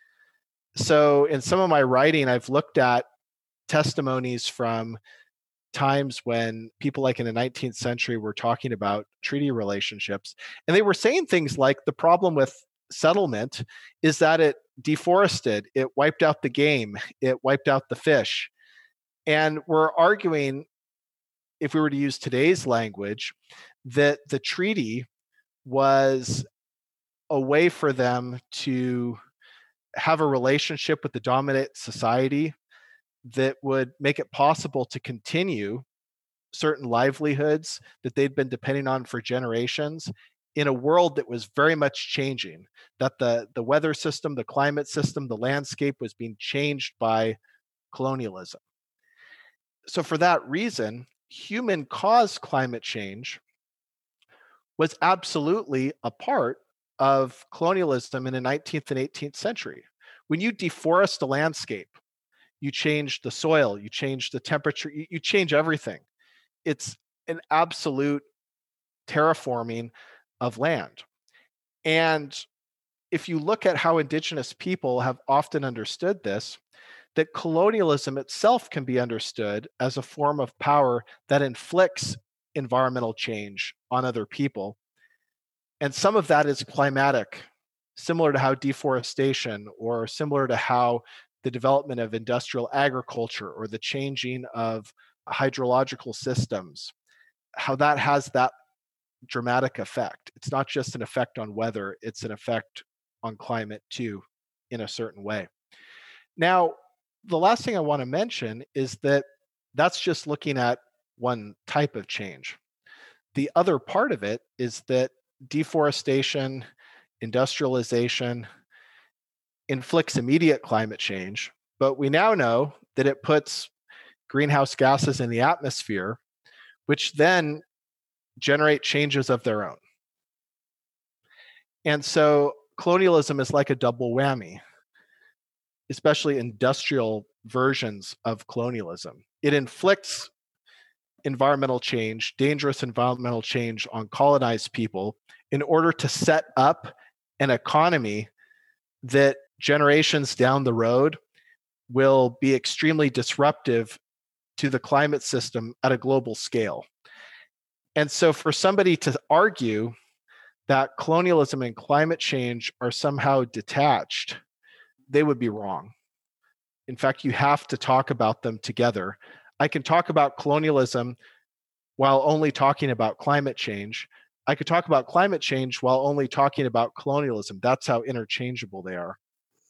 So in some of my writing, I've looked at testimonies from times when people like in the nineteenth century were talking about treaty relationships, and they were saying things like the problem with settlement is that it deforested, it wiped out the game, it wiped out the fish. And we're arguing, if we were to use today's language, that the treaty was a way for them to have a relationship with the dominant society that would make it possible to continue certain livelihoods that they'd been depending on for generations in a world that was very much changing, that the, the weather system, the climate system, the landscape was being changed by colonialism. So for that reason, human-caused climate change was absolutely a part of colonialism in the nineteenth and eighteenth century. When you deforest a landscape, you change the soil, you change the temperature, you, you change everything. It's an absolute terraforming of land. And if you look at how indigenous people have often understood this, that colonialism itself can be understood as a form of power that inflicts environmental change on other people. And some of that is climatic, similar to how deforestation, or similar to how the development of industrial agriculture or the changing of hydrological systems, how that has that dramatic effect. It's not just an effect on weather, it's an effect on climate too, in a certain way. Now, the last thing I want to mention is that that's just looking at one type of change. The other part of it is that deforestation, industrialization inflicts immediate climate change, but we now know that it puts greenhouse gases in the atmosphere, which then generate changes of their own. And so colonialism is like a double whammy, especially industrial versions of colonialism. It inflicts environmental change, dangerous environmental change on colonized people in order to set up an economy that generations down the road will be extremely disruptive to the climate system at a global scale. And so for somebody to argue that colonialism and climate change are somehow detached, they would be wrong. In fact, you have to talk about them together. I can talk about colonialism while only talking about climate change. I could talk about climate change while only talking about colonialism. That's how interchangeable they are.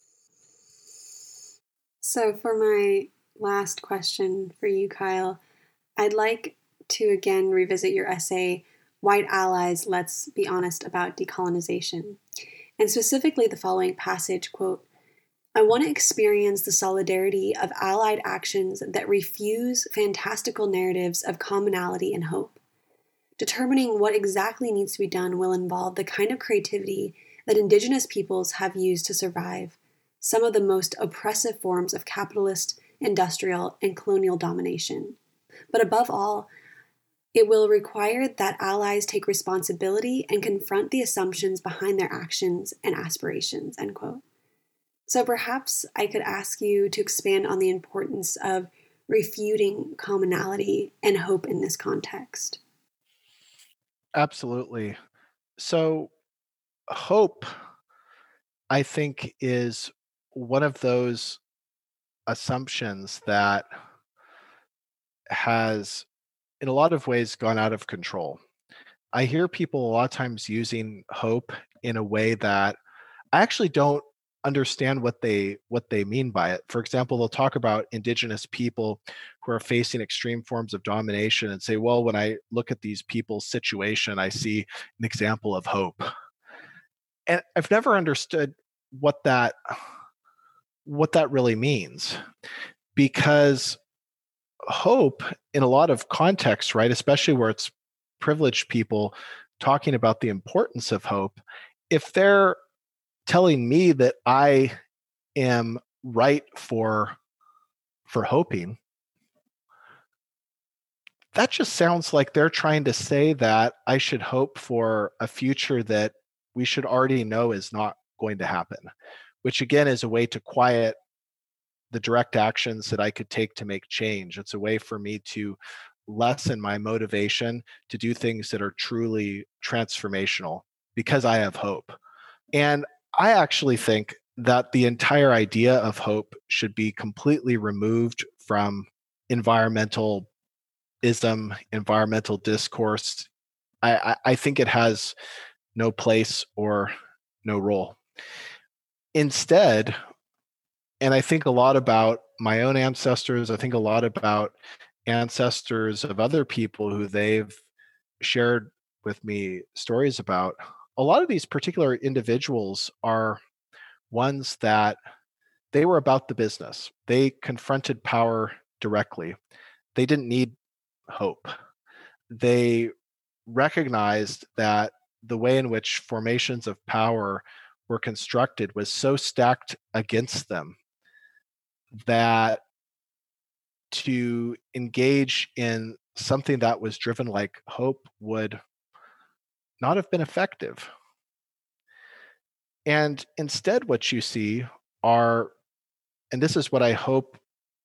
So for my last question for you, Kyle, I'd like to again revisit your essay, White Allies, Let's Be Honest About Decolonization, and specifically the following passage, quote, I want to experience the solidarity of allied actions that refuse fantastical narratives of commonality and hope. Determining what exactly needs to be done will involve the kind of creativity that indigenous peoples have used to survive some of the most oppressive forms of capitalist, industrial, and colonial domination. But above all, it will require that allies take responsibility and confront the assumptions behind their actions and aspirations, end quote. So perhaps I could ask you to expand on the importance of refuting commonality and hope in this context. Absolutely. So, hope, I think, is one of those assumptions that has, in a lot of ways, gone out of control. I hear people a lot of times using hope in a way that I actually don't understand what they what they mean by it. For example, they'll talk about indigenous people who are facing extreme forms of domination and say, well, when I look at these people's situation, I see an example of hope. And I've never understood what that what that really means, because hope in a lot of contexts, right, especially where it's privileged people talking about the importance of hope, if they're telling me that I am right for for hoping, that just sounds like they're trying to say that I should hope for a future that we should already know is not going to happen, which again is a way to quiet the direct actions that I could take to make change. It's a way for me to lessen my motivation to do things that are truly transformational because I have hope. And I actually think that the entire idea of hope should be completely removed from environmentalism, environmental discourse. I, I, I think it has no place or no role. Instead, and I think a lot about my own ancestors, I think a lot about ancestors of other people who they've shared with me stories about. A lot of these particular individuals are ones that they were about the business. They confronted power directly. They didn't need hope. They recognized that the way in which formations of power were constructed was so stacked against them that to engage in something that was driven like hope would not have been effective. And instead, what you see are, and this is what I hope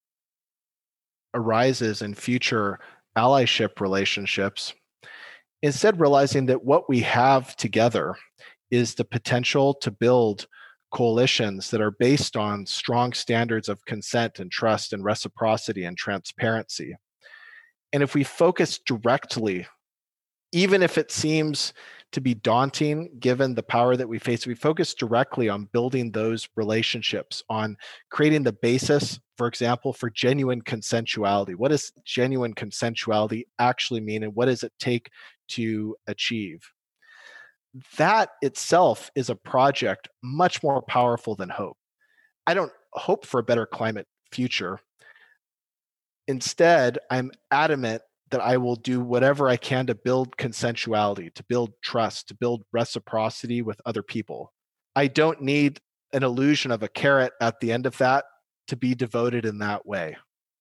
arises in future allyship relationships, instead realizing that what we have together is the potential to build coalitions that are based on strong standards of consent and trust and reciprocity and transparency. And if we focus directly, even if it seems to be daunting given the power that we face, we focus directly on building those relationships, on creating the basis, for example, for genuine consensuality. What does genuine consensuality actually mean, and what does it take to achieve? That itself is a project much more powerful than hope. I don't hope for a better climate future. Instead, I'm adamant that I will do whatever I can to build consensuality, to build trust, to build reciprocity with other people. I don't need an illusion of a carrot at the end of that to be devoted in that way.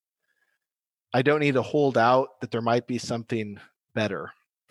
I don't need to hold out that there might be something better,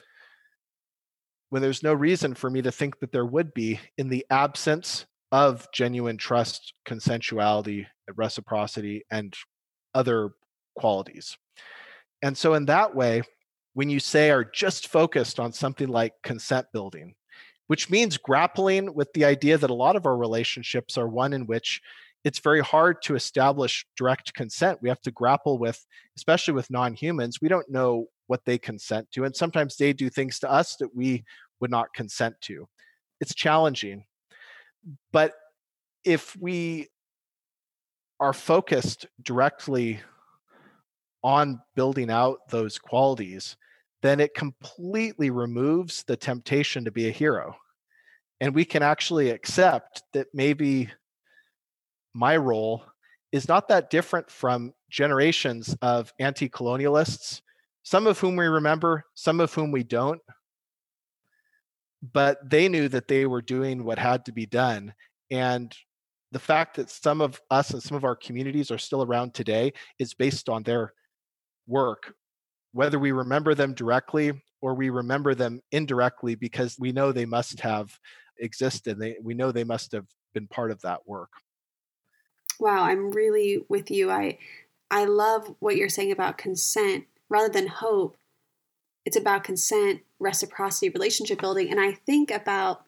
when there's no reason for me to think that there would be, in the absence of genuine trust, consensuality, reciprocity, and other qualities. And so in that way, when you say are just focused on something like consent building, which means grappling with the idea that a lot of our relationships are one in which it's very hard to establish direct consent. We have to grapple with, especially with non-humans, we don't know what they consent to. And sometimes they do things to us that we would not consent to. It's challenging. But if we are focused directly on building out those qualities, then it completely removes the temptation to be a hero. And we can actually accept that maybe my role is not that different from generations of anti-colonialists, some of whom we remember, some of whom we don't. But they knew that they were doing what had to be done. And the fact that some of us and some of our communities are still around today is based on their work, whether we remember them directly or we remember them indirectly because we know they must have existed. They, we know they must have been part of that work. Wow, I'm really with you. I I love what you're saying about consent rather than hope. It's about consent, reciprocity, relationship building. And I think about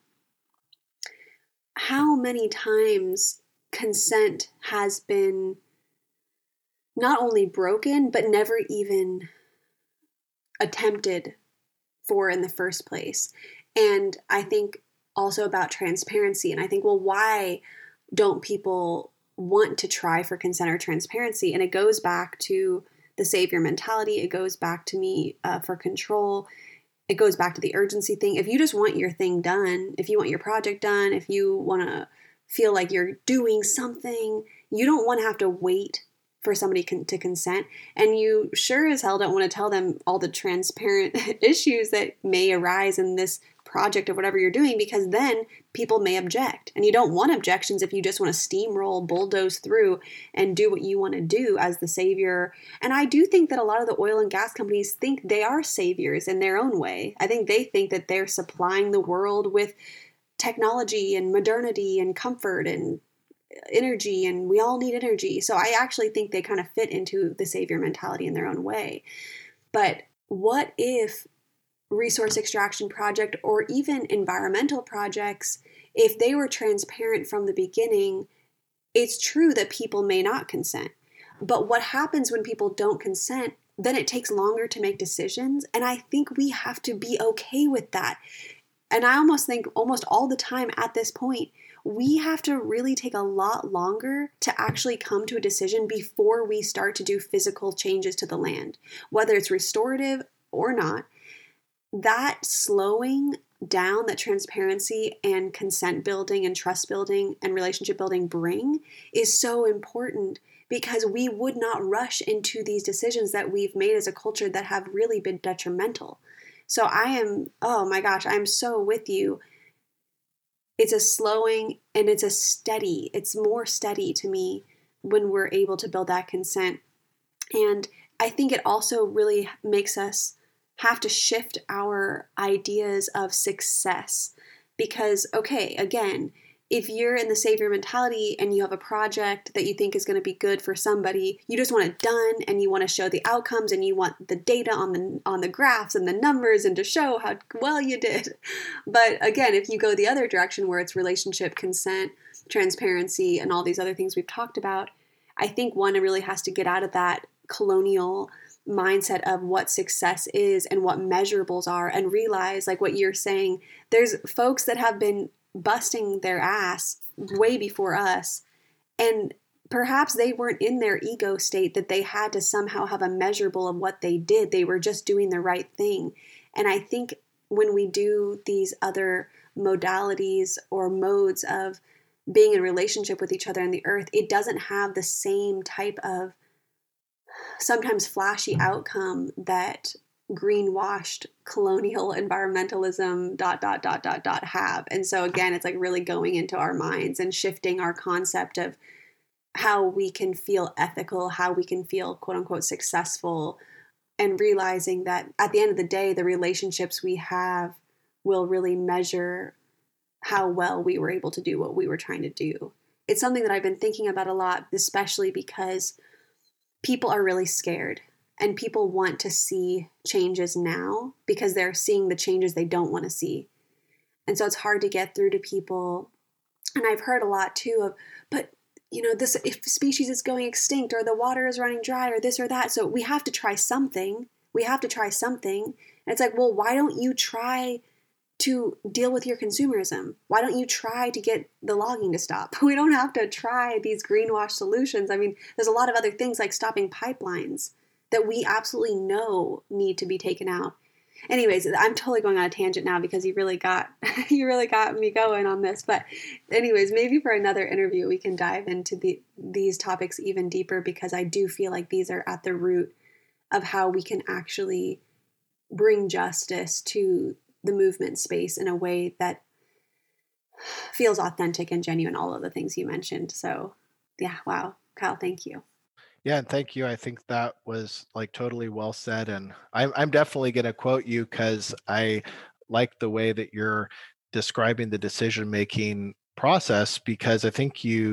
how many times consent has been not only broken, but never even attempted for in the first place. And I think also about transparency. And I think, well, why don't people want to try for consent or transparency? And it goes back to the savior mentality. It goes back to me uh, for control. It goes back to the urgency thing. If you just want your thing done, if you want your project done, if you want to feel like you're doing something, you don't want to have to wait for somebody con- to consent. And you sure as hell don't want to tell them all the transparent issues that may arise in this project or whatever you're doing, because then people may object. And you don't want objections if you just want to steamroll, bulldoze through and do what you want to do as the savior. And I do think that a lot of the oil and gas companies think they are saviors in their own way. I think they think that they're supplying the world with technology and modernity and comfort and energy, and we all need energy. So I actually think they kind of fit into the savior mentality in their own way. But what if resource extraction project or even environmental projects, if they were transparent from the beginning, it's true that people may not consent. But what happens when people don't consent, then it takes longer to make decisions. And I think we have to be okay with that. And I almost think almost all the time at this point, we have to really take a lot longer to actually come to a decision before we start to do physical changes to the land, whether it's restorative or not. That slowing down that transparency and consent building and trust building and relationship building bring is so important, because we would not rush into these decisions that we've made as a culture that have really been detrimental. So I am, oh my gosh, I'm so with you. It's a slowing and it's a steady, it's more steady to me when we're able to build that consent. And I think it also really makes us have to shift our ideas of success. Because, okay, again, if you're in the savior mentality and you have a project that you think is going to be good for somebody, you just want it done and you want to show the outcomes and you want the data on the on the graphs and the numbers and to show how well you did. But again, if you go the other direction where it's relationship, consent, transparency, and all these other things we've talked about, I think one really has to get out of that colonial mindset of what success is and what measurables are, and realize, like what you're saying, there's folks that have been busting their ass way before us, and perhaps they weren't in their ego state that they had to somehow have a measurable of what they did. They were just doing the right thing. And I think when we do these other modalities or modes of being in relationship with each other on the earth, it doesn't have the same type of sometimes flashy outcome that greenwashed colonial environmentalism dot dot dot dot dot have. And so again, it's like really going into our minds and shifting our concept of how we can feel ethical, how we can feel quote unquote successful, and realizing that at the end of the day, the relationships we have will really measure how well we were able to do what we were trying to do. It's something that I've been thinking about a lot, especially because people are really scared and people want to see changes now because they're seeing the changes they don't want to see. And so it's hard to get through to people. And I've heard a lot too of, but you know, this if species is going extinct or the water is running dry or this or that, so we have to try something. We have to try something. And it's like, well, why don't you try to deal with your consumerism? Why don't you try to get the logging to stop? We don't have to try these greenwash solutions. I mean, there's a lot of other things like stopping pipelines that we absolutely know need to be taken out. Anyways, I'm totally going on a tangent now because you really got you really got me going on this. But anyways, maybe for another interview we can dive into the these topics even deeper, because I do feel like these are at the root of how we can actually bring justice to the movement space in a way that feels authentic and genuine, all of the things you mentioned. So yeah, wow. Kyle, thank you. Yeah, and thank you. I think that was like totally well said. And I'm I'm definitely going to quote you because I like the way that you're describing the decision-making process, because I think you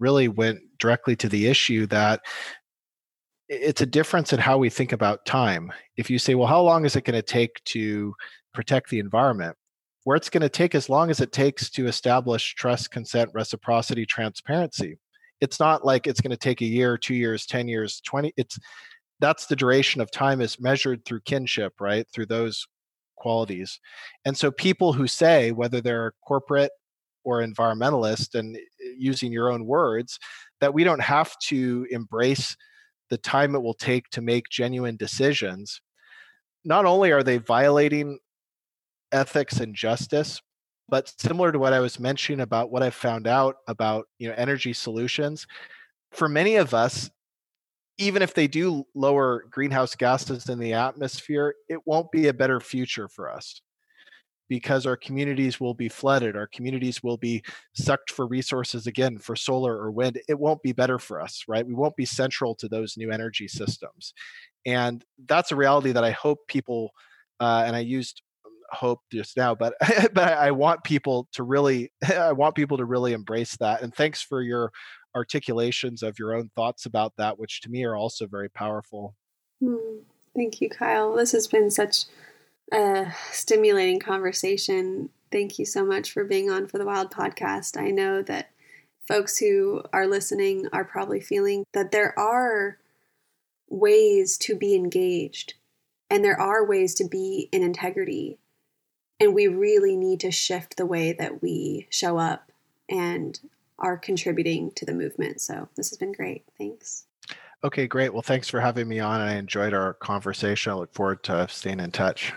really went directly to the issue that it's a difference in how we think about time. If you say, well, how long is it going to take to protect the environment? Where it's going to take as long as it takes to establish trust, consent, reciprocity, transparency. It's not like it's going to take a year, two years, ten years, twenty. It's that's the duration of time is measured through kinship, right? Through those qualities. And so people who say, whether they're corporate or environmentalist, and using your own words, that we don't have to embrace the time it will take to make genuine decisions, not only are they violating ethics and justice, but similar to what I was mentioning about what I've found out about, you know, energy solutions, for many of us, even if they do lower greenhouse gases in the atmosphere, it won't be a better future for us, because our communities will be flooded, our communities will be sucked for resources again, for solar or wind. It won't be better for us, right? We won't be central to those new energy systems. And that's a reality that I hope people, uh, and I used hope just now, but but I want people to really, I want people to really embrace that. And thanks for your articulations of your own thoughts about that, which to me are also very powerful. Hmm. Thank you, Kyle. This has been such a stimulating conversation. Thank you so much for being on For the Wild podcast. I know that folks who are listening are probably feeling that there are ways to be engaged and there are ways to be in integrity. And we really need to shift the way that we show up and are contributing to the movement. So this has been great. Thanks. Okay, great. Well, thanks for having me on. I enjoyed our conversation. I look forward to staying in touch.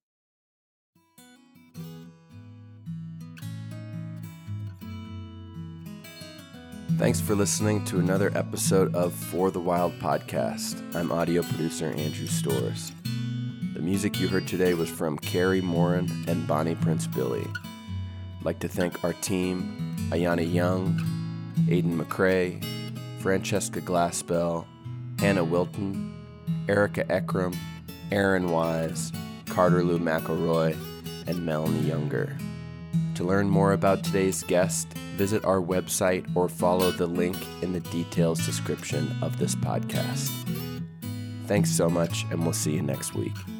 Thanks for listening to another episode of For the Wild podcast. I'm audio producer Andrew Storrs. The music you heard today was from Carrie Morin and Bonnie Prince Billy. I'd like to thank our team, Ayana Young, Aidan McCrae, Francesca Glassbell, Hannah Wilton, Erica Eckram, Aaron Wise, Carter Lou McElroy, and Melanie Younger. To learn more about today's guest, visit our website or follow the link in the details description of this podcast. Thanks so much, and we'll see you next week.